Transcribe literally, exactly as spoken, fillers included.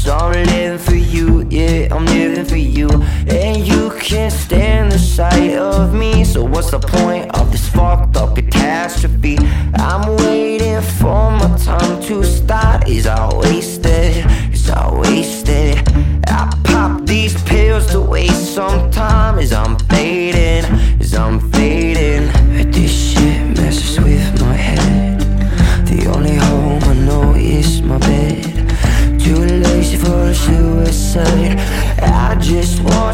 So I'm living for you, yeah, I'm living for you. And you can't stand the sight of me, so what's the point of this fucked up catastrophe? I'm waiting for my time to start. Is I wasted? Is I wasted? I pop these pills to waste some time. Is I'm fading? Is I'm fading? This shit messes with my head. The only home I know is my bed. Too lazy for suicide. I just want